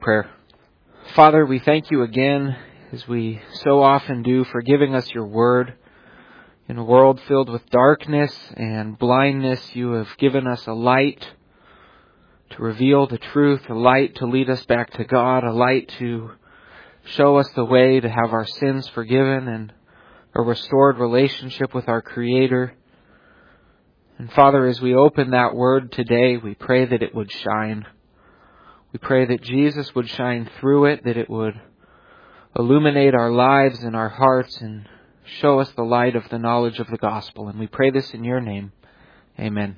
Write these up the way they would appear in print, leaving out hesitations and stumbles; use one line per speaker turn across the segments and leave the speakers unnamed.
prayer. Father, we thank you again, as we so often do, for giving us your word. In a world filled with darkness and blindness, you have given us a light to reveal the truth, a light to lead us back to God, a light to show us the way to have our sins forgiven and a restored relationship with our Creator. And Father, as we open that word today, we pray that it would shine. We pray that Jesus would shine through it, that it would illuminate our lives and our hearts and show us the light of the knowledge of the gospel. And we pray this in your name. Amen.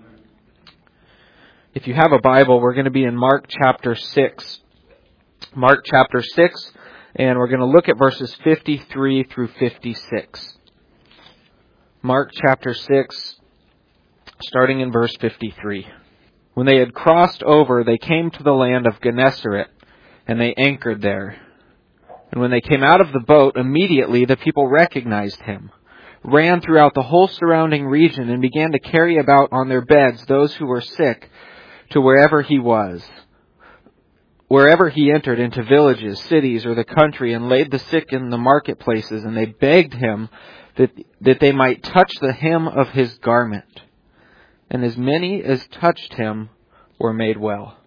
If you have a Bible, we're going to be in Mark chapter 6. Mark chapter 6, and we're going to look at verses 53 through 56. Mark chapter 6, starting in verse 53. When they had crossed over, they came to the land of Gennesaret, and they anchored there. And when they came out of the boat, immediately the people recognized him, ran throughout the whole surrounding region, and began to carry about on their beds those who were sick to wherever he was. Wherever he entered, into villages, cities, or the country, and laid the sick in the marketplaces, and they begged him that they might touch the hem of his garment. And as many as touched him were made well.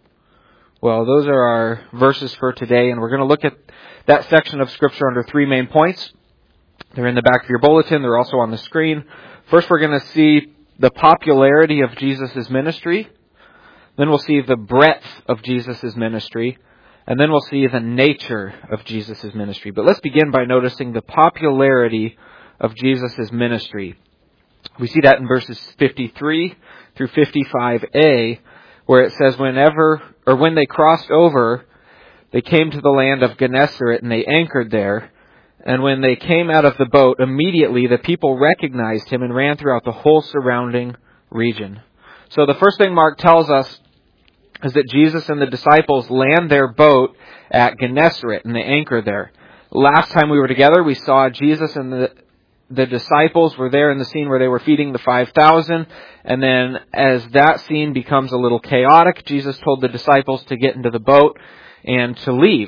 Well, those are our verses for today, and we're going to look at that section of Scripture under three main points. They're in the back of your bulletin. They're also on the screen. First, we're going to see the popularity of Jesus' ministry. Then we'll see the breadth of Jesus' ministry. And then we'll see the nature of Jesus' ministry. But let's begin by noticing the popularity of Jesus' ministry. We see that in verses 53 through 55a, where it says, when they crossed over, they came to the land of Gennesaret, and they anchored there. And when they came out of the boat, immediately the people recognized him and ran throughout the whole surrounding region. So the first thing Mark tells us is that Jesus and the disciples land their boat at Gennesaret, and they anchor there. Last time we were together, we saw Jesus and the disciples were there in the scene where they were feeding the 5,000. And then as that scene becomes a little chaotic, Jesus told the disciples to get into the boat and to leave.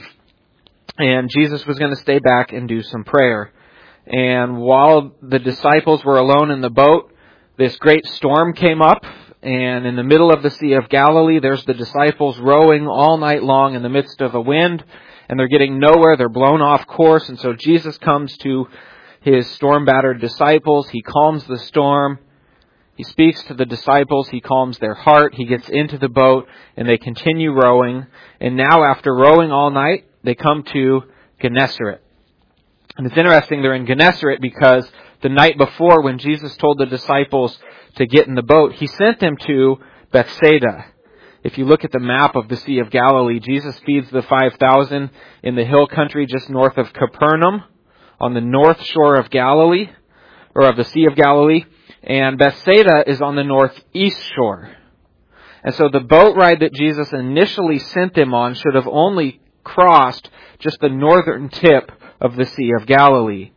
And Jesus was going to stay back and do some prayer. And while the disciples were alone in the boat, this great storm came up. And in the middle of the Sea of Galilee, there's the disciples rowing all night long in the midst of a wind. And they're getting nowhere. They're blown off course. And so Jesus comes to his storm-battered disciples. He calms the storm. He speaks to the disciples. He calms their heart. He gets into the boat, and they continue rowing. And now, after rowing all night, they come to Gennesaret. And it's interesting they're in Gennesaret because the night before, when Jesus told the disciples to get in the boat, he sent them to Bethsaida. If you look at the map of the Sea of Galilee, Jesus feeds the 5,000 in the hill country just north of Capernaum, on the north shore of Galilee, or of the Sea of Galilee, and Bethsaida is on the northeast shore. And so the boat ride that Jesus initially sent them on should have only crossed just the northern tip of the Sea of Galilee.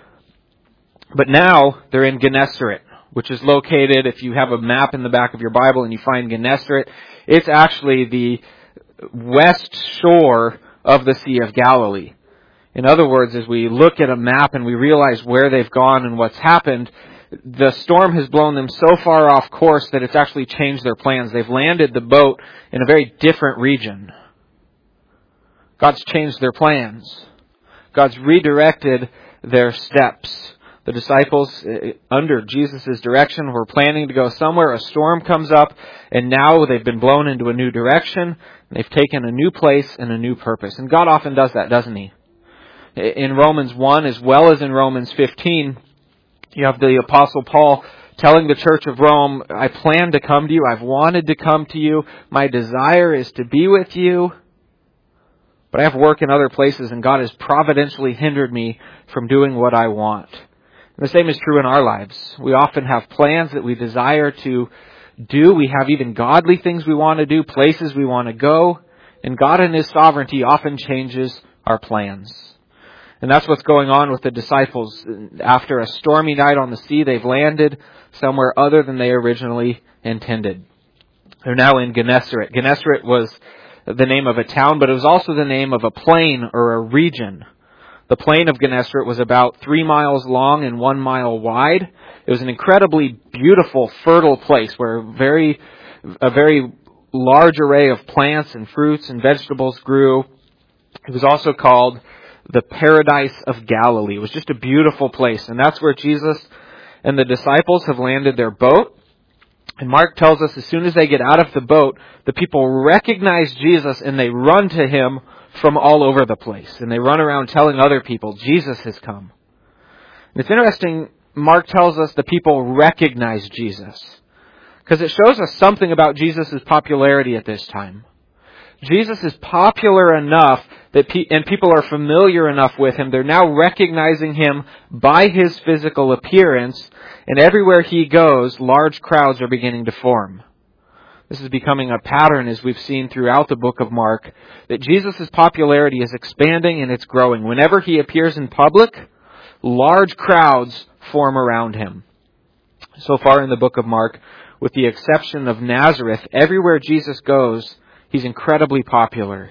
But now they're in Gennesaret, which is located, if you have a map in the back of your Bible and you find Gennesaret, it's actually the west shore of the Sea of Galilee. In other words, as we look at a map and we realize where they've gone and what's happened, the storm has blown them so far off course that it's actually changed their plans. They've landed the boat in a very different region. God's changed their plans. God's redirected their steps. The disciples, under Jesus' direction, were planning to go somewhere. A storm comes up, and now they've been blown into a new direction. They've taken a new place and a new purpose. And God often does that, doesn't He? In Romans 1, as well as in Romans 15, you have the Apostle Paul telling the church of Rome, I plan to come to you. I've wanted to come to you. My desire is to be with you. But I have work in other places, and God has providentially hindered me from doing what I want. And the same is true in our lives. We often have plans that we desire to do. We have even godly things we want to do, places we want to go. And God in His sovereignty often changes our plans. And that's what's going on with the disciples. After a stormy night on the sea, they've landed somewhere other than they originally intended. They're now in Gennesaret. Gennesaret was the name of a town, but it was also the name of a plain or a region. The plain of Gennesaret was about 3 miles long and 1 mile wide. It was an incredibly beautiful, fertile place where a very large array of plants and fruits and vegetables grew. It was also called the Paradise of Galilee. It was just a beautiful place. And that's where Jesus and the disciples have landed their boat. And Mark tells us as soon as they get out of the boat, the people recognize Jesus and they run to him from all over the place. And they run around telling other people, Jesus has come. And it's interesting, Mark tells us the people recognize Jesus, because it shows us something about Jesus' popularity at this time. Jesus is popular enough that and people are familiar enough with him. They're now recognizing him by his physical appearance, and everywhere he goes, large crowds are beginning to form. This is becoming a pattern, as we've seen throughout the book of Mark, that Jesus' popularity is expanding and it's growing. Whenever he appears in public, large crowds form around him. So far in the book of Mark, with the exception of Nazareth, everywhere Jesus goes, he's incredibly popular.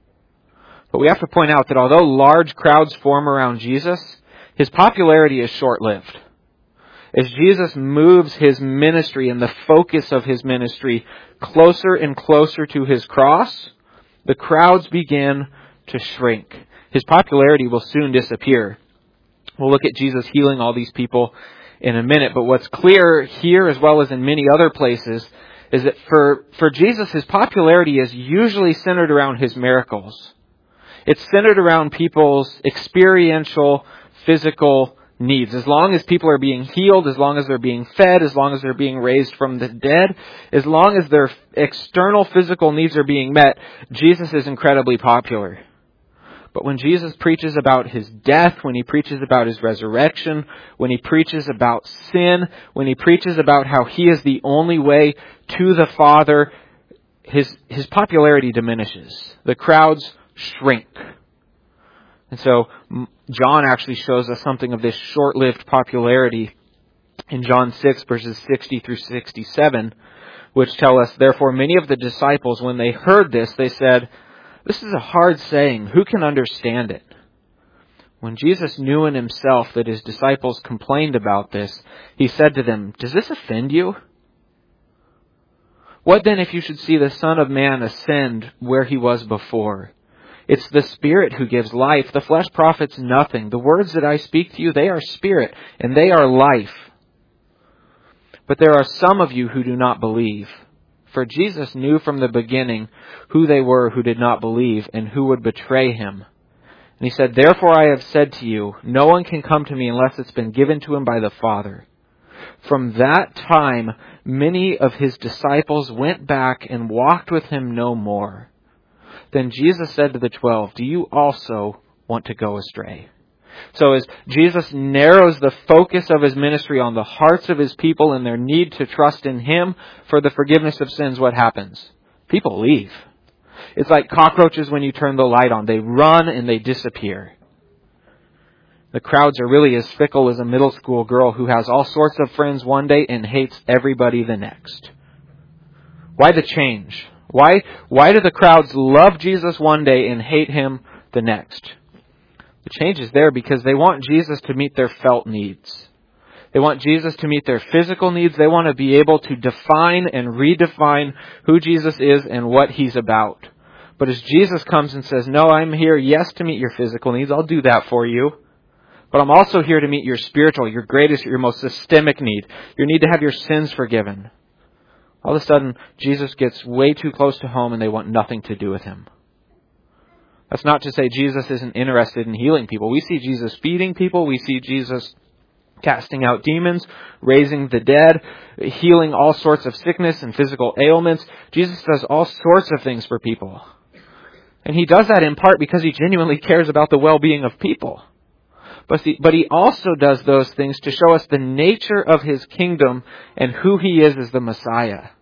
But we have to point out that although large crowds form around Jesus, his popularity is short-lived. As Jesus moves his ministry and the focus of his ministry closer and closer to his cross, the crowds begin to shrink. His popularity will soon disappear. We'll look at Jesus healing all these people in a minute, but what's clear here as well as in many other places is that for Jesus, his popularity is usually centered around his miracles. It's centered around people's experiential, physical needs. As long as people are being healed, as long as they're being fed, as long as they're being raised from the dead, as long as their external physical needs are being met, Jesus is incredibly popular. But when Jesus preaches about his death, when he preaches about his resurrection, when he preaches about sin, when he preaches about how he is the only way to the Father, his popularity diminishes. The crowds shrink. And so John actually shows us something of this short-lived popularity in John 6, verses 60 through 67, which tell us, "Therefore many of the disciples, when they heard this, they said, 'This is a hard saying. Who can understand it?' When Jesus knew in himself that his disciples complained about this, he said to them, 'Does this offend you? What then if you should see the Son of Man ascend where he was before? It's the Spirit who gives life. The flesh profits nothing. The words that I speak to you, they are spirit, and they are life. But there are some of you who do not believe.' For Jesus knew from the beginning who they were who did not believe and who would betray him. And he said, 'Therefore I have said to you, no one can come to me unless it's been given to him by the Father.' From that time, many of his disciples went back and walked with him no more. Then Jesus said to the 12, 'Do you also want to go astray?'" So as Jesus narrows the focus of his ministry on the hearts of his people and their need to trust in him for the forgiveness of sins, what happens? People leave. It's like cockroaches when you turn the light on. They run and they disappear. The crowds are really as fickle as a middle school girl who has all sorts of friends one day and hates everybody the next. Why the change? Why do the crowds love Jesus one day and hate him the next? The change is there because they want Jesus to meet their felt needs. They want Jesus to meet their physical needs. They want to be able to define and redefine who Jesus is and what he's about. But as Jesus comes and says, "No, I'm here, yes, to meet your physical needs. I'll do that for you. But I'm also here to meet your spiritual, your greatest, your most systemic need. Your need to have your sins forgiven." All of a sudden, Jesus gets way too close to home and they want nothing to do with him. That's not to say Jesus isn't interested in healing people. We see Jesus feeding people. We see Jesus casting out demons, raising the dead, healing all sorts of sickness and physical ailments. Jesus does all sorts of things for people. And he does that in part because he genuinely cares about the well-being of people. But he also does those things to show us the nature of his kingdom and who he is as the Messiah.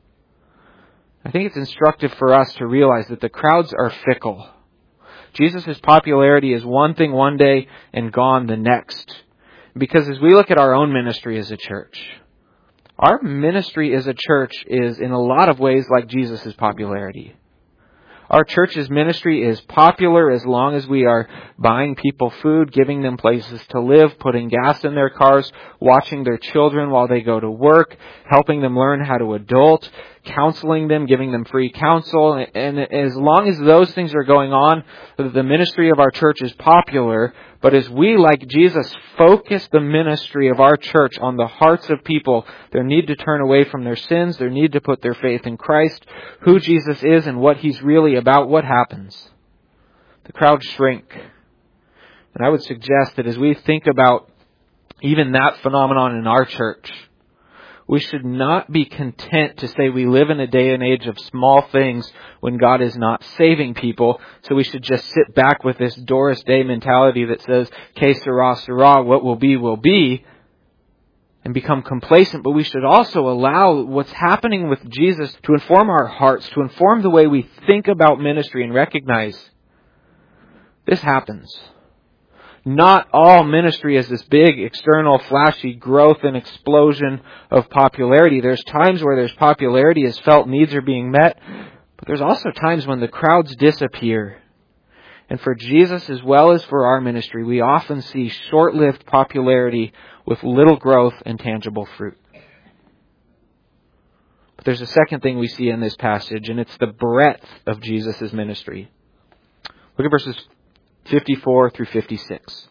I think it's instructive for us to realize that the crowds are fickle. Jesus' popularity is one thing one day and gone the next. Because as we look at our own ministry as a church, our ministry as a church is in a lot of ways like Jesus' popularity. Our church's ministry is popular as long as we are buying people food, giving them places to live, putting gas in their cars, watching their children while they go to work, helping them learn how to adult, counseling them, giving them free counsel. And as long as those things are going on, the ministry of our church is popular. But as we, like Jesus, focus the ministry of our church on the hearts of people, their need to turn away from their sins, their need to put their faith in Christ, who Jesus is and what He's really about, what happens? The crowds shrink. And I would suggest that as we think about even that phenomenon in our church, we should not be content to say we live in a day and age of small things when God is not saving people. So we should just sit back with this Doris Day mentality that says, que sera, sera, what will be, and become complacent. But we should also allow what's happening with Jesus to inform our hearts, to inform the way we think about ministry and recognize this happens. Not all ministry is this big, external, flashy growth and explosion of popularity. There's times where there's popularity as felt needs are being met, but there's also times when the crowds disappear. And for Jesus as well as for our ministry, we often see short-lived popularity with little growth and tangible fruit. But there's a second thing we see in this passage, and it's the breadth of Jesus' ministry. Look at verses 54 through 56.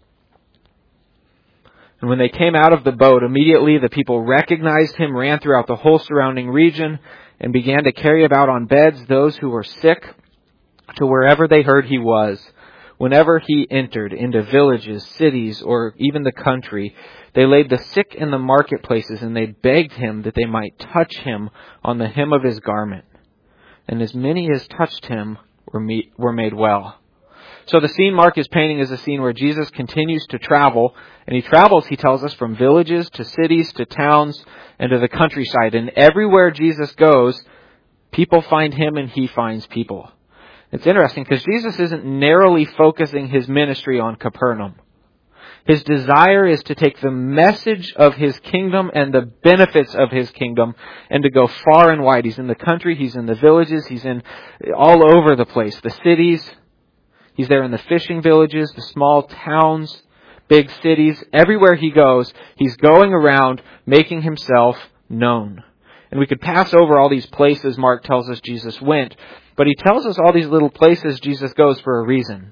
And when they came out of the boat, immediately the people recognized him, ran throughout the whole surrounding region, and began to carry about on beds those who were sick to wherever they heard he was. Whenever he entered into villages, cities, or even the country, they laid the sick in the marketplaces, and they begged him that they might touch him on the hem of his garment. And as many as touched him were made well. So the scene Mark is painting is a scene where Jesus continues to travel. And he travels, he tells us, from villages to cities to towns and to the countryside. And everywhere Jesus goes, people find him and he finds people. It's interesting because Jesus isn't narrowly focusing his ministry on Capernaum. His desire is to take the message of his kingdom and the benefits of his kingdom and to go far and wide. He's in the country, he's in the villages, he's in all over the place, the cities. He's there in the fishing villages, the small towns, big cities. Everywhere he goes, he's going around making himself known. And we could pass over all these places Mark tells us Jesus went, but he tells us all these little places Jesus goes for a reason.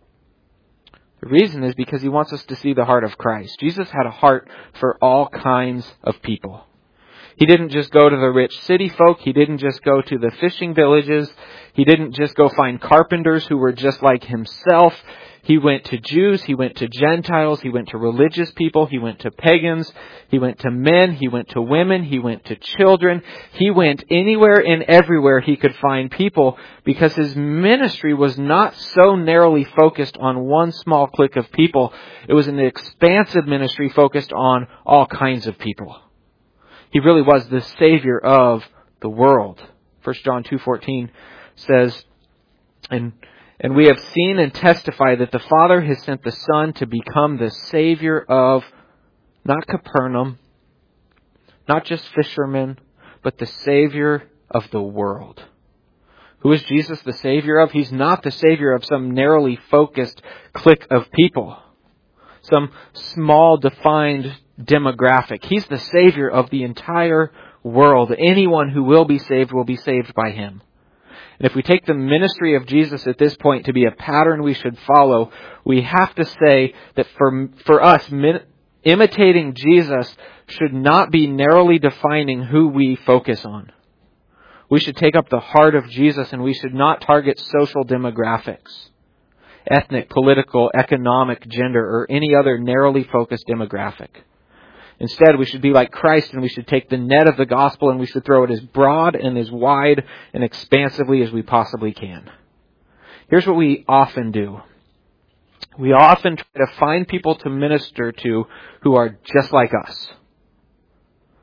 The reason is because he wants us to see the heart of Christ. Jesus had a heart for all kinds of people. He didn't just go to the rich city folk. He didn't just go to the fishing villages. He didn't just go find carpenters who were just like himself. He went to Jews. He went to Gentiles. He went to religious people. He went to pagans. He went to men. He went to women. He went to children. He went anywhere and everywhere he could find people because his ministry was not so narrowly focused on one small clique of people. It was an expansive ministry focused on all kinds of people. He really was the Savior of the world. 1 John 2:14 says, And we have seen and testified that the Father has sent the Son to become the Savior of, not Capernaum, not just fishermen, but the Savior of the world. Who is Jesus the Savior of? He's not the Savior of some narrowly focused clique of people, some small defined demographic. He's the Savior of the entire world. Anyone who will be saved by him. And if we take the ministry of Jesus at this point to be a pattern we should follow, we have to say that for us, imitating Jesus should not be narrowly defining who we focus on. We should take up the heart of Jesus and we should not target social demographics, ethnic, political, economic, gender, or any other narrowly focused demographic. Instead, we should be like Christ and we should take the net of the gospel and we should throw it as broad and as wide and expansively as we possibly can. Here's what we often do. We often try to find people to minister to who are just like us.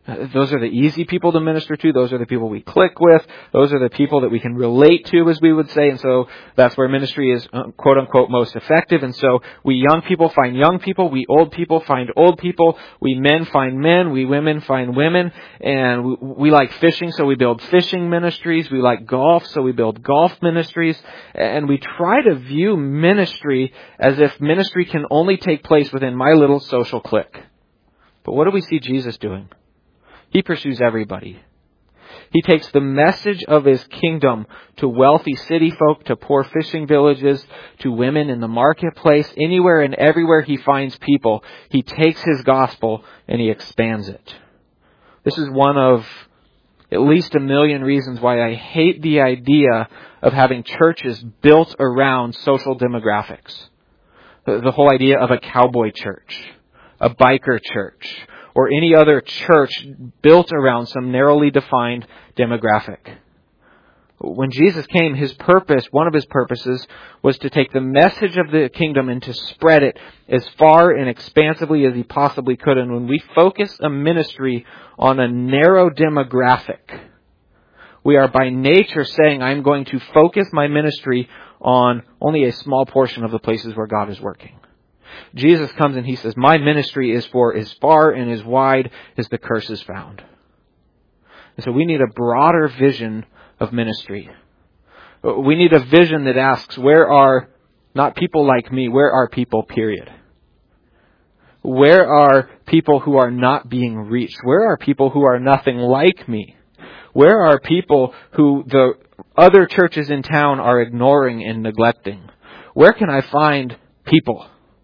Those are the easy people to minister to. Those are the people we click with. Those are the people that we can relate to, as we would say. And so that's where ministry is, quote unquote, most effective. And so we young people find young people. We old people find old people. We men find men. We women find women. And we like fishing, so we build fishing ministries. We like golf, so we build golf ministries. And we try to view ministry as if ministry can only take place within my little social clique. But what do we see Jesus doing? He pursues everybody. He takes the message of His kingdom to wealthy city folk, to poor fishing villages, to women in the marketplace. Anywhere and everywhere He finds people, He takes His gospel and He expands it. This is one of at least a million reasons why I hate the idea of having churches built around social demographics. The whole idea of a cowboy church, a biker church, or any other church built around some narrowly defined demographic. When Jesus came, one of His purposes, was to take the message of the kingdom and to spread it as far and expansively as He possibly could. And when we focus a ministry on a narrow demographic, we are by nature saying, I'm going to focus my ministry on only a small portion of the places where God is working. Jesus comes and He says, my ministry is for as far and as wide as the curse is found. And so we need a broader vision of ministry. We need a vision that asks, where are not people like me, where are people, period? Where are people who are not being reached? Where are people who are nothing like me? Where are people who the other churches in town are ignoring and neglecting? Where can I find people?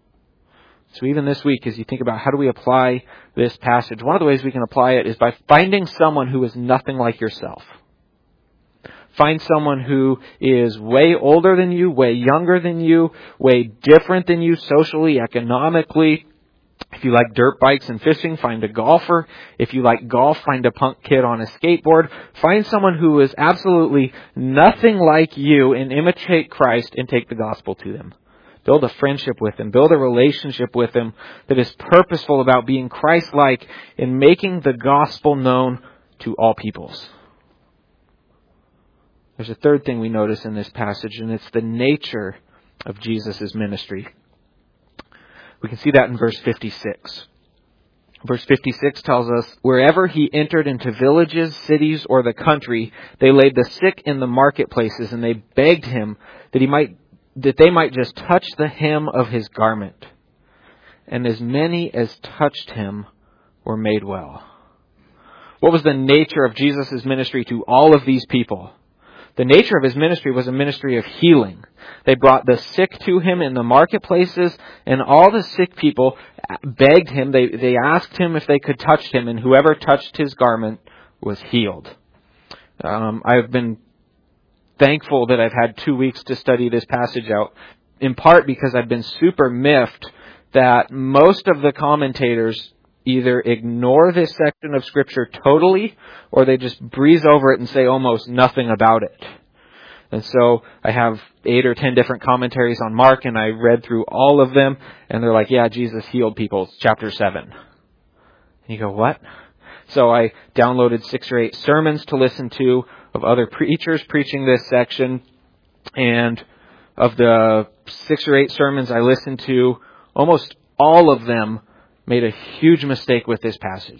So even this week, as you think about how do we apply this passage, one of the ways we can apply it is by finding someone who is nothing like yourself. Find someone who is way older than you, way younger than you, way different than you socially, economically. If you like dirt bikes and fishing, find a golfer. If you like golf, find a punk kid on a skateboard. Find someone who is absolutely nothing like you and imitate Christ and take the gospel to them. Build a friendship with Him. Build a relationship with Him that is purposeful about being Christ-like in making the gospel known to all peoples. There's a third thing we notice in this passage, and it's the nature of Jesus' ministry. We can see that in verse 56. Verse 56 tells us, wherever He entered into villages, cities, or the country, they laid the sick in the marketplaces, and they begged Him that they might just touch the hem of His garment. And as many as touched Him were made well. What was the nature of Jesus' ministry to all of these people? The nature of His ministry was a ministry of healing. They brought the sick to Him in the marketplaces, and all the sick people begged Him. They asked Him if they could touch Him, and whoever touched His garment was healed. I've been thankful that I've had 2 weeks to study this passage out, in part because I've been super miffed that most of the commentators either ignore this section of Scripture totally, or they just breeze over it and say almost nothing about it. And so I have 8 or 10 different commentaries on Mark, and I read through all of them, and they're like, yeah, Jesus healed people. It's chapter 7. And you go, what? So I downloaded 6 or 8 sermons to listen to of other preachers preaching this section. And of the 6 or 8 sermons I listened to, almost all of them made a huge mistake with this passage.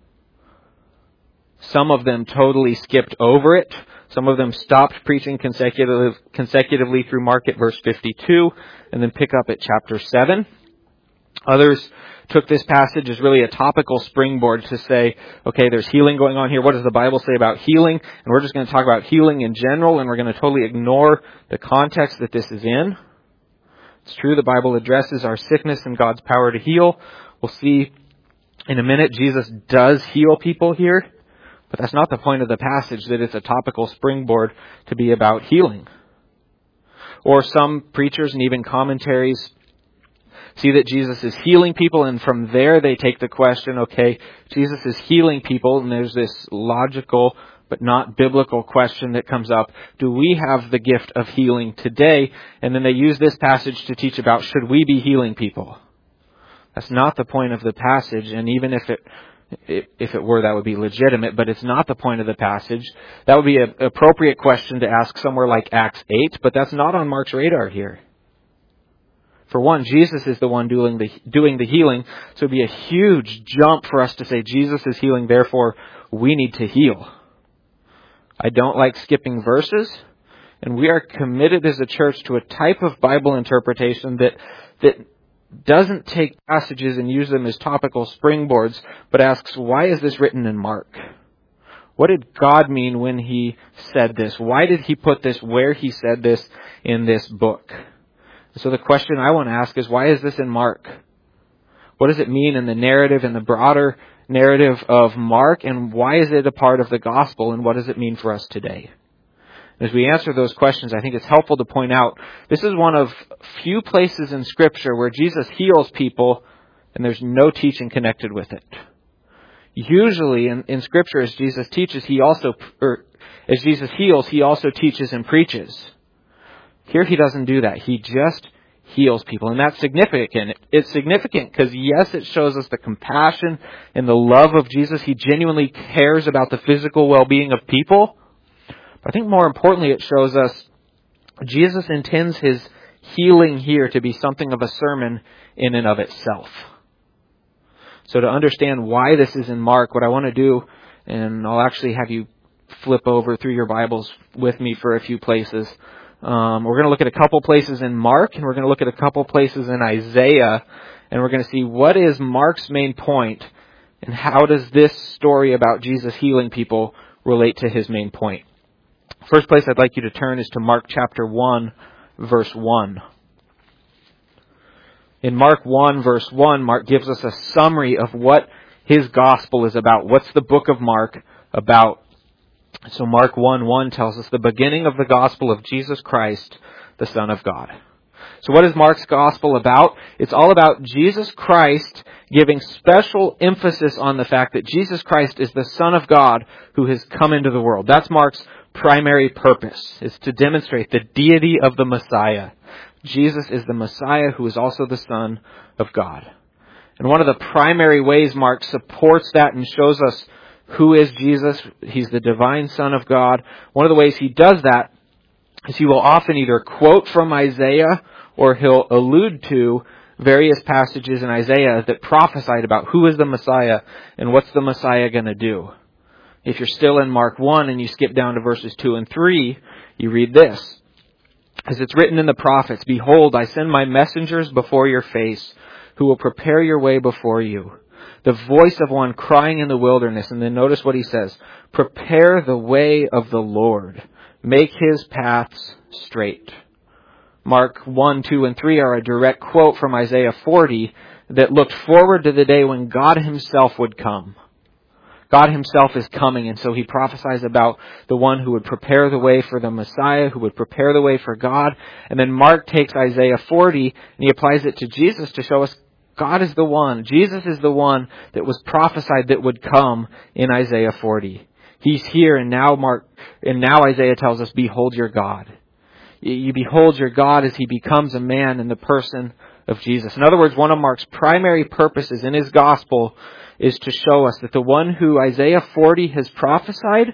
Some of them totally skipped over it. Some of them stopped preaching consecutively through Mark at verse 52 and then pick up at chapter 7. Others took this passage as really a topical springboard to say, okay, there's healing going on here. What does the Bible say about healing? And we're just going to talk about healing in general, and we're going to totally ignore the context that this is in. It's true, the Bible addresses our sickness and God's power to heal. We'll see in a minute Jesus does heal people here, but that's not the point of the passage, that it's a topical springboard to be about healing. Or some preachers and even commentaries see that Jesus is healing people, and from there they take the question, okay, Jesus is healing people, and there's this logical but not biblical question that comes up. Do we have the gift of healing today? And then they use this passage to teach about, should we be healing people? That's not the point of the passage, and even if it If it were, that would be legitimate, but it's not the point of the passage. That would be an appropriate question to ask somewhere like Acts 8, but that's not on Mark's radar here. For one, Jesus is the one doing the healing, so it would be a huge jump for us to say Jesus is healing, therefore we need to heal. I don't like skipping verses, and we are committed as a church to a type of Bible interpretation that doesn't take passages and use them as topical springboards, but asks, why is this written in Mark? What did God mean when He said this? Why did He put this where He said this in this book? So the question I want to ask is, why is this in Mark? What does it mean in the narrative, in the broader narrative of Mark, and why is it a part of the gospel, and what does it mean for us today? As we answer those questions, I think it's helpful to point out this is one of few places in Scripture where Jesus heals people and there's no teaching connected with it. Usually in Scripture, as Jesus teaches, as Jesus heals, He also teaches and preaches. Here He doesn't do that. He just heals people. And that's significant. It's significant because, yes, it shows us the compassion and the love of Jesus. He genuinely cares about the physical well-being of people. But I think more importantly, it shows us Jesus intends His healing here to be something of a sermon in and of itself. So to understand why this is in Mark, what I want to do, and I'll actually have you flip over through your Bibles with me for a few places. We're going to look at a couple places in Mark, and we're going to look at a couple places in Isaiah, and we're going to see what is Mark's main point, and how does this story about Jesus healing people relate to his main point. First place I'd like you to turn is to Mark chapter 1, verse 1. In Mark 1, verse 1, Mark gives us a summary of what his gospel is about. What's the book of Mark about? So Mark 1:1 tells us the beginning of the gospel of Jesus Christ, the Son of God. So what is Mark's gospel about? It's all about Jesus Christ giving special emphasis on the fact that Jesus Christ is the Son of God who has come into the world. That's Mark's primary purpose, is to demonstrate the deity of the Messiah. Jesus is the Messiah who is also the Son of God. And one of the primary ways Mark supports that and shows us who is Jesus, He's the divine Son of God. One of the ways He does that is He will often either quote from Isaiah or He'll allude to various passages in Isaiah that prophesied about who is the Messiah and what's the Messiah going to do. If you're still in Mark 1 and you skip down to verses 2 and 3, you read this. As it's written in the prophets, "Behold, I send my messengers before your face, who will prepare your way before you. The voice of one crying in the wilderness." And then notice what he says. "Prepare the way of the Lord. Make His paths straight." Mark 1, 2, and 3 are a direct quote from Isaiah 40 that looked forward to the day when God Himself would come. God Himself is coming, and so He prophesies about the one who would prepare the way for the Messiah, who would prepare the way for God. And then Mark takes Isaiah 40 and he applies it to Jesus to show us God is the one. Jesus is the one that was prophesied that would come in Isaiah 40. He's here, and now Isaiah tells us, "Behold your God." You behold your God as He becomes a man in the person of Jesus. In other words, one of Mark's primary purposes in his gospel is to show us that the one who Isaiah 40 has prophesied,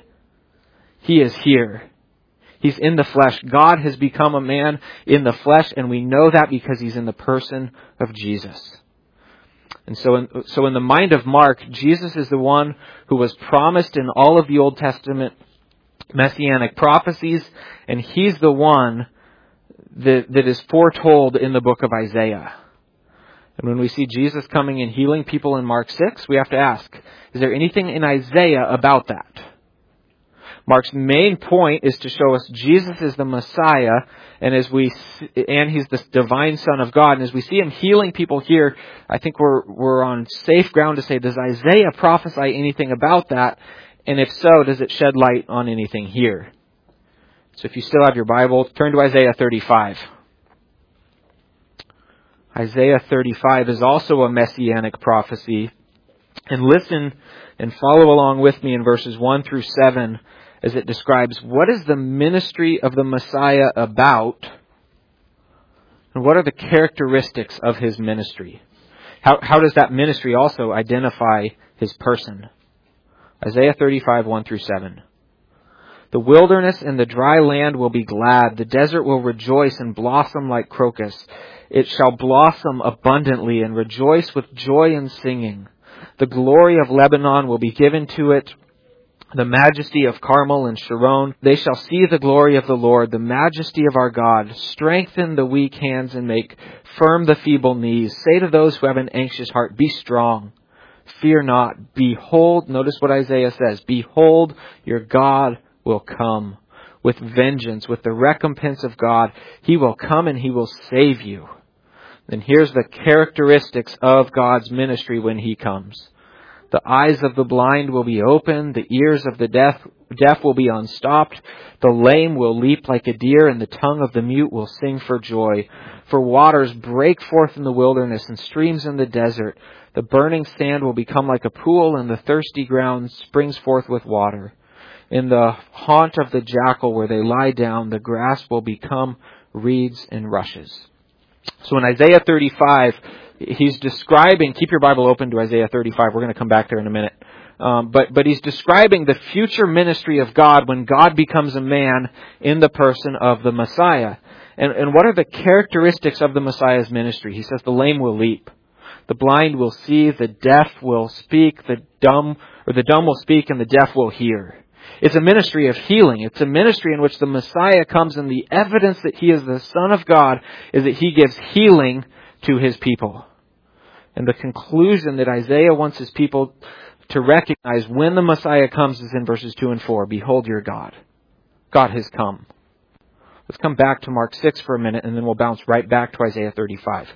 He is here. He's in the flesh. God has become a man in the flesh, and we know that because He's in the person of Jesus. And so in the mind of Mark, Jesus is the one who was promised in all of the Old Testament messianic prophecies, and He's the one that is foretold in the book of Isaiah. And when we see Jesus coming and healing people in Mark 6, we have to ask, is there anything in Isaiah about that? Mark's main point is to show us Jesus is the Messiah, and He's the divine Son of God. And as we see Him healing people here, I think we're on safe ground to say, does Isaiah prophesy anything about that? And if so, does it shed light on anything here? So if you still have your Bible, turn to Isaiah 35. Isaiah 35 is also a messianic prophecy. And listen and follow along with me in verses 1 through 7 as it describes what is the ministry of the Messiah about, and what are the characteristics of His ministry. How does that ministry also identify His person. Isaiah 35, 1 through 7. The wilderness and the dry land will be glad. The desert will rejoice and blossom like crocus. It shall blossom abundantly and rejoice with joy and singing. The glory of Lebanon will be given to it, the majesty of Carmel and Sharon. They shall see the glory of the Lord, the majesty of our God. Strengthen the weak hands and make firm the feeble knees. Say to those who have an anxious heart, be strong. Fear not. Behold, notice what Isaiah says, behold, your God will come with vengeance, with the recompense of God. He will come and He will save you. Then here's the characteristics of God's ministry when He comes. The eyes of the blind will be opened. The ears of the deaf will be unstopped. The lame will leap like a deer, and the tongue of the mute will sing for joy. For waters break forth in the wilderness and streams in the desert. The burning sand will become like a pool, and the thirsty ground springs forth with water. In the haunt of the jackal where they lie down, the grass will become reeds and rushes. So in Isaiah 35, he's describing, keep your Bible open to Isaiah 35, we're going to come back there in a minute. But he's describing the future ministry of God when God becomes a man in the person of the Messiah. And what are the characteristics of the Messiah's ministry? He says the lame will leap. The blind will see, the deaf will speak, the dumb will speak, and the deaf will hear. It's a ministry of healing. It's a ministry in which the Messiah comes, and the evidence that He is the Son of God is that He gives healing to His people. And the conclusion that Isaiah wants His people to recognize when the Messiah comes is in verses 2 and 4. Behold your God. God has come. Let's come back to Mark 6 for a minute, and then we'll bounce right back to Isaiah 35.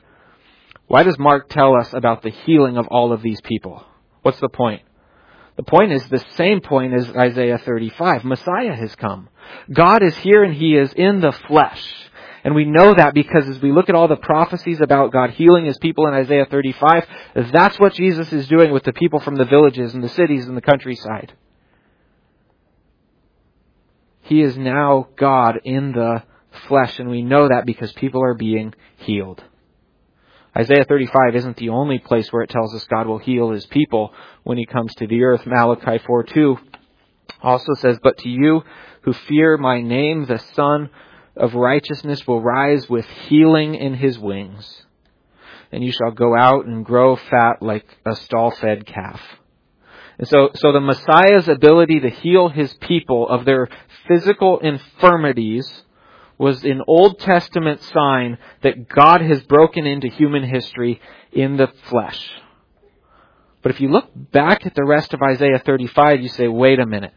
Why does Mark tell us about the healing of all of these people? What's the point? The point is the same point as Isaiah 35. Messiah has come. God is here and He is in the flesh. And we know that because as we look at all the prophecies about God healing His people in Isaiah 35, that's what Jesus is doing with the people from the villages and the cities and the countryside. He is now God in the flesh, and we know that because people are being healed. Isaiah 35 isn't the only place where it tells us God will heal His people when He comes to the earth. Malachi 4:2 also says, but to you who fear my name, the Son of righteousness will rise with healing in His wings. And you shall go out and grow fat like a stall-fed calf. And so the Messiah's ability to heal His people of their physical infirmities was an Old Testament sign that God has broken into human history in the flesh. But if you look back at the rest of Isaiah 35, you say, wait a minute.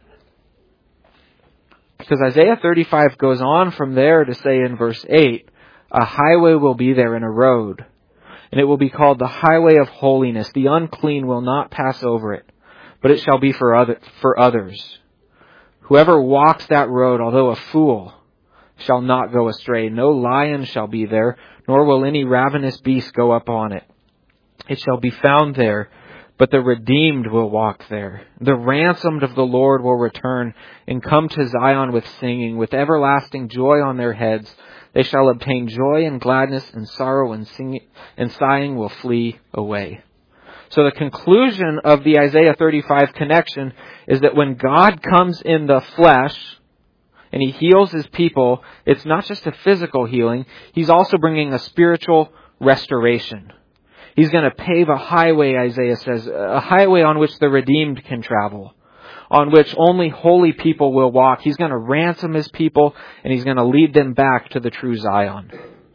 Because Isaiah 35 goes on from there to say in verse 8, a highway will be there and a road, and it will be called the highway of holiness. The unclean will not pass over it, but it shall be for others. Whoever walks that road, although a fool, shall not go astray. No lion shall be there, nor will any ravenous beast go up on it. It shall be found there, but the redeemed will walk there. The ransomed of the Lord will return and come to Zion with singing, with everlasting joy on their heads. They shall obtain joy and gladness, and sorrow and sighing will flee away. So the conclusion of the Isaiah 35 connection is that when God comes in the flesh, and He heals His people, it's not just a physical healing. He's also bringing a spiritual restoration. He's going to pave a highway, Isaiah says, a highway on which the redeemed can travel, on which only holy people will walk. He's going to ransom His people, and He's going to lead them back to the true Zion.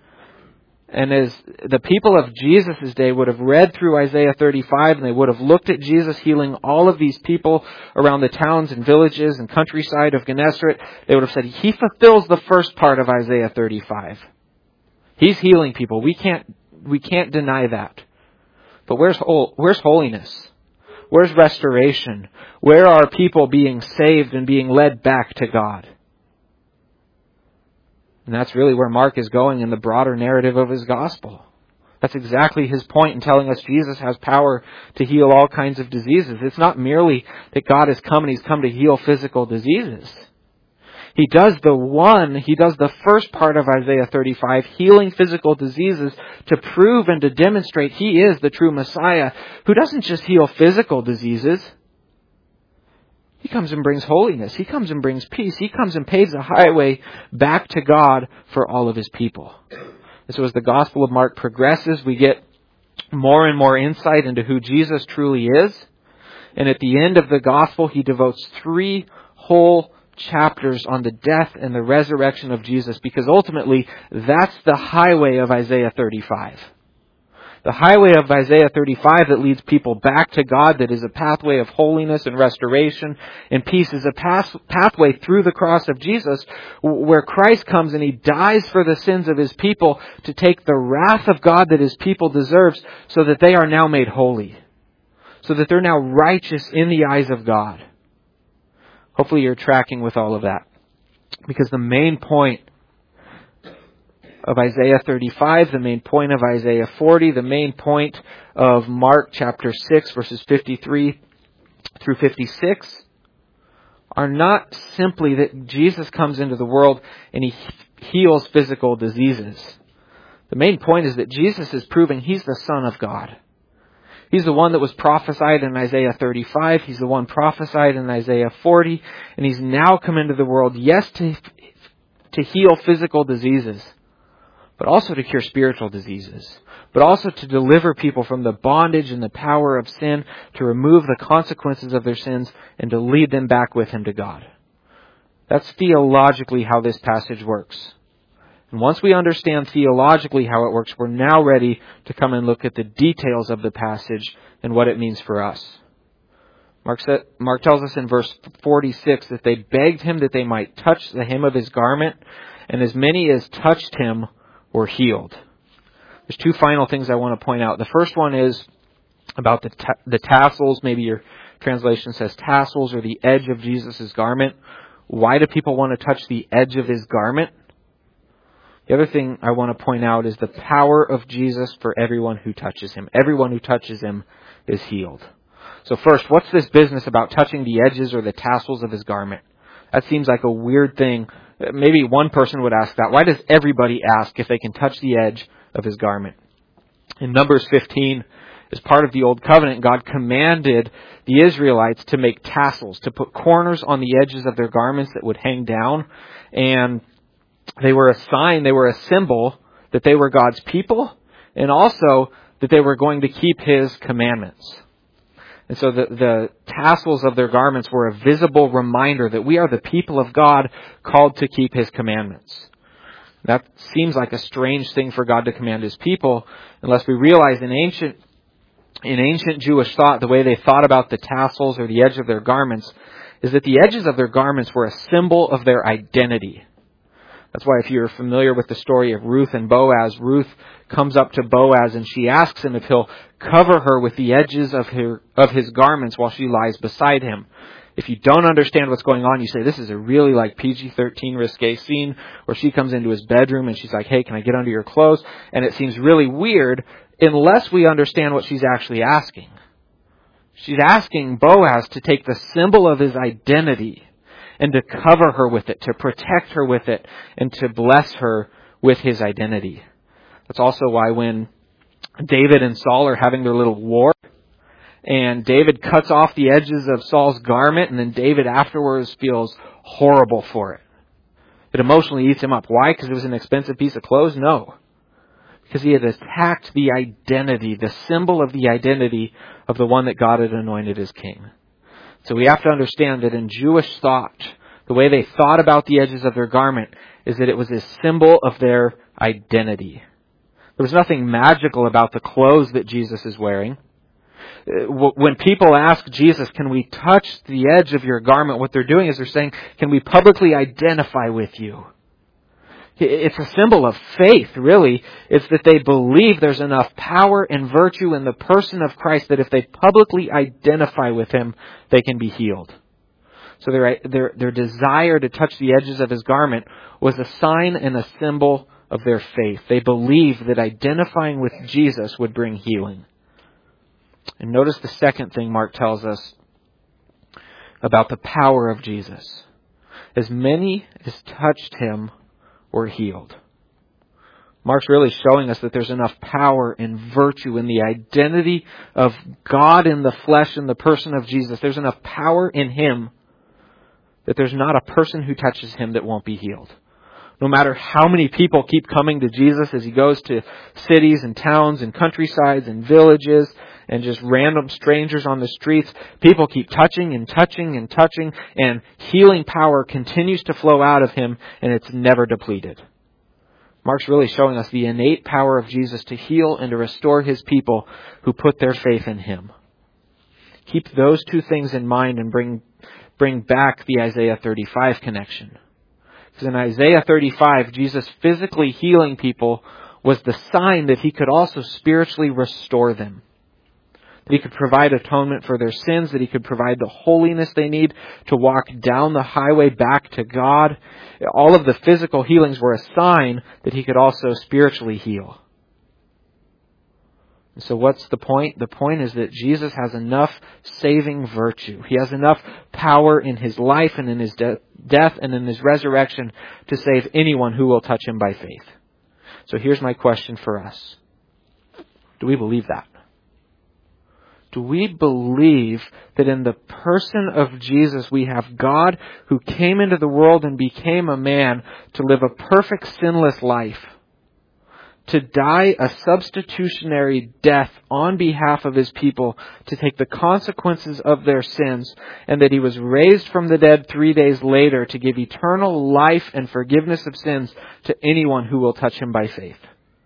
And as the people of Jesus' day would have read through Isaiah 35, and they would have looked at Jesus healing all of these people around the towns and villages and countryside of Gennesaret, they would have said, He fulfills the first part of Isaiah 35. He's healing people. We can't deny that. But where's holiness? Where's restoration? Where are people being saved and being led back to God? And that's really where Mark is going in the broader narrative of his gospel. That's exactly his point in telling us Jesus has power to heal all kinds of diseases. It's not merely that God has come and He's come to heal physical diseases. He does the first part of Isaiah 35, healing physical diseases, to prove and to demonstrate He is the true Messiah, who doesn't just heal physical diseases. He comes and brings holiness. He comes and brings peace. He comes and paves a highway back to God for all of His people. And so as the Gospel of Mark progresses, we get more and more insight into who Jesus truly is. And at the end of the Gospel, He devotes 3 whole chapters on the death and the resurrection of Jesus, because ultimately that's the highway of Isaiah 35. The highway of Isaiah 35 that leads people back to God, that is a pathway of holiness and restoration and peace, is a pathway through the cross of Jesus, where Christ comes and He dies for the sins of His people to take the wrath of God that His people deserves, so that they are now made holy, so that they're now righteous in the eyes of God. Hopefully you're tracking with all of that, because the main point of Isaiah 35, the main point of Isaiah 40, the main point of Mark chapter 6, verses 53 through 56, are not simply that Jesus comes into the world and He heals physical diseases. The main point is that Jesus is proving He's the Son of God. He's the one that was prophesied in Isaiah 35. He's the one prophesied in Isaiah 40. And He's now come into the world, yes, to heal physical diseases, but also to cure spiritual diseases, but also to deliver people from the bondage and the power of sin, to remove the consequences of their sins, and to lead them back with Him to God. That's theologically how this passage works. And once we understand theologically how it works, we're now ready to come and look at the details of the passage and what it means for us. Mark tells us in verse 46 that they begged Him that they might touch the hem of His garment, and as many as touched Him were healed. There's 2 final things I want to point out. The first one is about the tassels. Maybe your translation says tassels, or the edge of Jesus' garment. Why do people want to touch the edge of His garment? The other thing I want to point out is the power of Jesus for everyone who touches Him. Everyone who touches Him is healed. So first, what's this business about touching the edges or the tassels of His garment? That seems like a weird thing. Maybe one person would ask that. Why does everybody ask if they can touch the edge of His garment? In Numbers 15, as part of the Old Covenant, God commanded the Israelites to make tassels, to put corners on the edges of their garments that would hang down. And they were a sign, they were a symbol that they were God's people, and also that they were going to keep His commandments. And so the tassels of their garments were a visible reminder that we are the people of God, called to keep His commandments. That seems like a strange thing for God to command His people, unless we realize in ancient Jewish thought, the way they thought about the tassels or the edge of their garments is that the edges of their garments were a symbol of their identity. That's why if you're familiar with the story of Ruth and Boaz, Ruth comes up to Boaz and she asks him if he'll cover her with the edges of his garments while she lies beside him. If you don't understand what's going on, you say, this is a really like PG-13 risque scene where she comes into his bedroom and she's like, hey, can I get under your clothes? And it seems really weird unless we understand what she's actually asking. She's asking Boaz to take the symbol of his identity and to cover her with it, to protect her with it, and to bless her with his identity. That's also why when David and Saul are having their little war, and David cuts off the edges of Saul's garment, and then David afterwards feels horrible for it. It emotionally eats him up. Why? Because it was an expensive piece of clothes? No. Because he had attacked the identity, the symbol of the identity of the one that God had anointed as king. So we have to understand that in Jewish thought, the way they thought about the edges of their garment is that it was a symbol of their identity. There was nothing magical about the clothes that Jesus is wearing. When people ask Jesus, can we touch the edge of your garment, what they're doing is they're saying, can we publicly identify with you? It's a symbol of faith, really. It's that they believe there's enough power and virtue in the person of Christ that if they publicly identify with Him, they can be healed. So their desire to touch the edges of His garment was a sign and a symbol of their faith. They believed that identifying with Jesus would bring healing. And notice the second thing Mark tells us about the power of Jesus. As many as touched him were healed. Mark's really showing us that there's enough power and virtue in the identity of God in the flesh in the person of Jesus. There's enough power in him that there's not a person who touches him that won't be healed. No matter how many people keep coming to Jesus as he goes to cities and towns and countrysides and villages and just random strangers on the streets, people keep touching and touching and touching, and healing power continues to flow out of him, and it's never depleted. Mark's really showing us the innate power of Jesus to heal and to restore his people who put their faith in him. Keep those two things in mind and bring back the Isaiah 35 connection. Because in Isaiah 35, Jesus physically healing people was the sign that he could also spiritually restore them. That he could provide atonement for their sins, that he could provide the holiness they need to walk down the highway back to God. All of the physical healings were a sign that he could also spiritually heal. So what's the point? The point is that Jesus has enough saving virtue. He has enough power in his life and in his death and in his resurrection to save anyone who will touch him by faith. So here's my question for us. Do we believe that? Do we believe that in the person of Jesus we have God who came into the world and became a man to live a perfect sinless life, to die a substitutionary death on behalf of his people, to take the consequences of their sins, and that he was raised from the dead 3 days later to give eternal life and forgiveness of sins to anyone who will touch him by faith?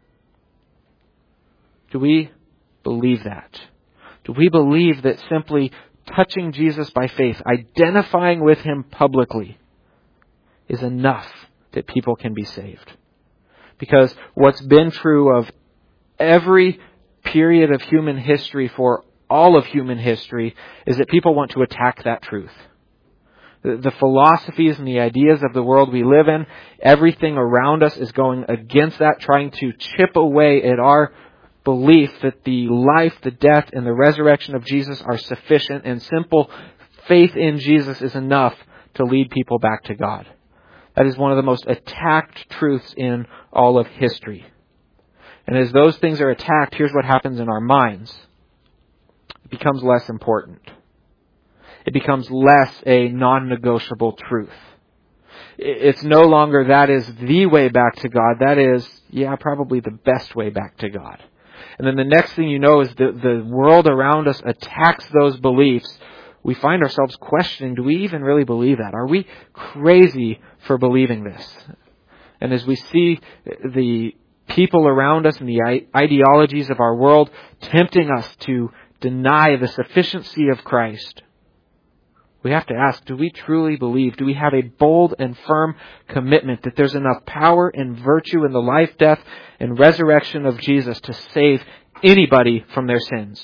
Do we believe that? Do we believe that simply touching Jesus by faith, identifying with him publicly, is enough that people can be saved? Because what's been true of every period of human history for all of human history is that people want to attack that truth. The philosophies and the ideas of the world we live in, everything around us is going against that, trying to chip away at our belief that the life, the death, and the resurrection of Jesus are sufficient, and simple faith in Jesus is enough to lead people back to God. That is one of the most attacked truths in all of history. And as those things are attacked, here's what happens in our minds. It becomes less important. It becomes less a non-negotiable truth. It's no longer that is the way back to God. That is, probably the best way back to God. And then the next thing you know is the world around us attacks those beliefs. We find ourselves questioning, do we even really believe that? Are we crazy for believing this? And as we see the people around us and the ideologies of our world tempting us to deny the sufficiency of Christ, we have to ask, do we truly believe? Do we have a bold and firm commitment that there's enough power and virtue in the life, death, and resurrection of Jesus to save anybody from their sins?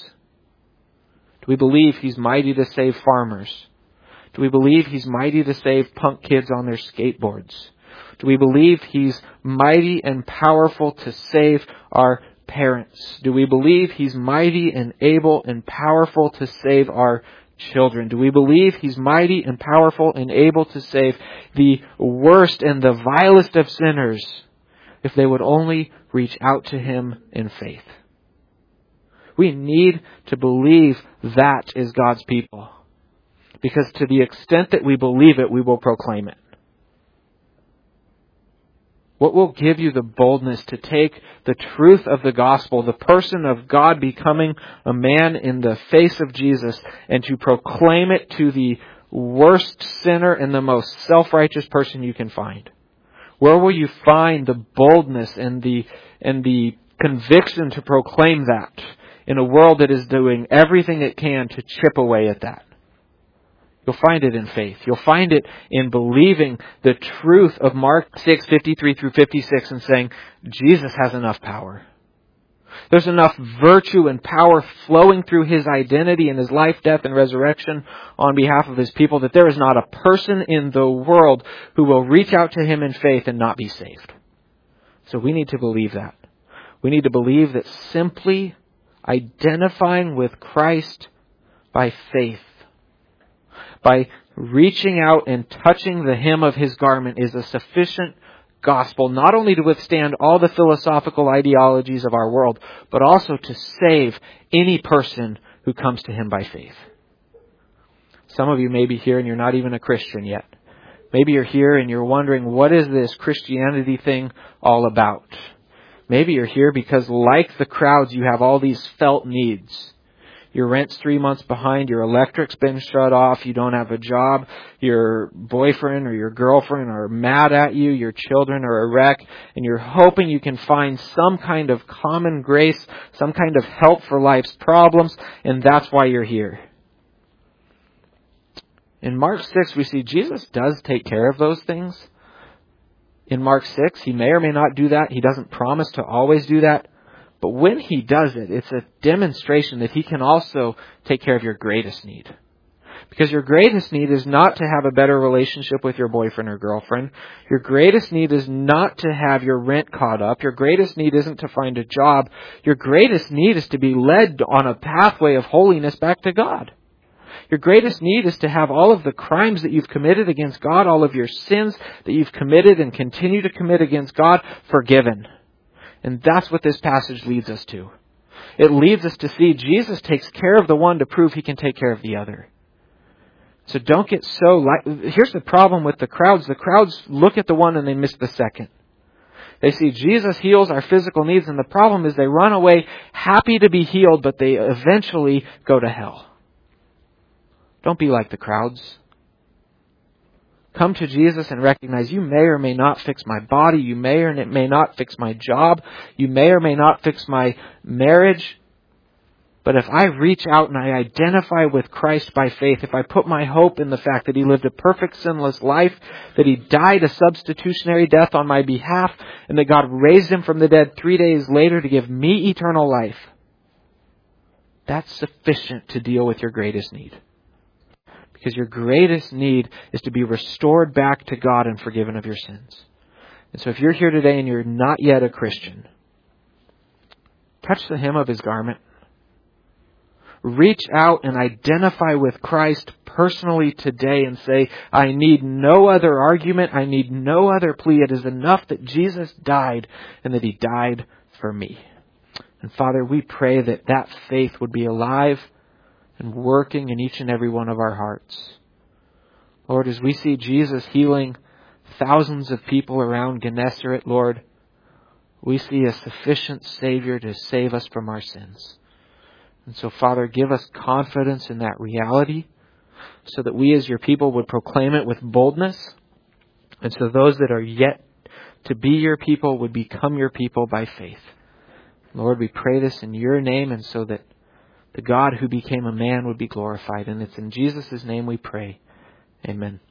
Do we believe he's mighty to save farmers? Do we believe he's mighty to save punk kids on their skateboards? Do we believe he's mighty and powerful to save our parents? Do we believe he's mighty and able and powerful to save our children? Do we believe he's mighty and powerful and able to save the worst and the vilest of sinners if they would only reach out to him in faith? We need to believe that as God's people, because to the extent that we believe it, we will proclaim it. What will give you the boldness to take the truth of the gospel, the person of God becoming a man in the face of Jesus, and to proclaim it to the worst sinner and the most self-righteous person you can find? Where will you find the boldness and the conviction to proclaim that in a world that is doing everything it can to chip away at that? You'll find it in faith. You'll find it in believing the truth of Mark 6:53 through 56 and saying, Jesus has enough power. There's enough virtue and power flowing through his identity and his life, death, and resurrection on behalf of his people that there is not a person in the world who will reach out to him in faith and not be saved. So we need to believe that. We need to believe that simply identifying with Christ by faith, by reaching out and touching the hem of His garment is a sufficient gospel, not only to withstand all the philosophical ideologies of our world, but also to save any person who comes to Him by faith. Some of you may be here and you're not even a Christian yet. Maybe you're here and you're wondering, what is this Christianity thing all about? Maybe you're here because, like the crowds, you have all these felt needs. Your rent's 3 months behind, your electric's been shut off, you don't have a job, your boyfriend or your girlfriend are mad at you, your children are a wreck, and you're hoping you can find some kind of common grace, some kind of help for life's problems, and that's why you're here. In Mark 6, we see Jesus does take care of those things. In Mark 6, He may or may not do that. He doesn't promise to always do that. But when He does it, it's a demonstration that He can also take care of your greatest need. Because your greatest need is not to have a better relationship with your boyfriend or girlfriend. Your greatest need is not to have your rent caught up. Your greatest need isn't to find a job. Your greatest need is to be led on a pathway of holiness back to God. Your greatest need is to have all of the crimes that you've committed against God, all of your sins that you've committed and continue to commit against God, forgiven. And that's what this passage leads us to. It leads us to see Jesus takes care of the one to prove He can take care of the other. So don't get so... Here's the problem with the crowds. The crowds look at the one and they miss the second. They see Jesus heals our physical needs, and the problem is they run away happy to be healed, but they eventually go to hell. Don't be like the crowds. Come to Jesus and recognize you may or may not fix my body. You may or may not fix my job. You may or may not fix my marriage. But if I reach out and I identify with Christ by faith, if I put my hope in the fact that He lived a perfect sinless life, that He died a substitutionary death on my behalf, and that God raised Him from the dead 3 days later to give me eternal life, that's sufficient to deal with your greatest need. Because your greatest need is to be restored back to God and forgiven of your sins. And so if you're here today and you're not yet a Christian, touch the hem of His garment. Reach out and identify with Christ personally today and say, I need no other argument. I need no other plea. It is enough that Jesus died and that He died for me. And Father, we pray that that faith would be alive and working in each and every one of our hearts. Lord, as we see Jesus healing thousands of people around Gennesaret, Lord, we see a sufficient Savior to save us from our sins. And so, Father, give us confidence in that reality so that we as your people would proclaim it with boldness. And so those that are yet to be your people would become your people by faith. Lord, we pray this in your name, and so that the God who became a man would be glorified. And it's in Jesus' name we pray. Amen.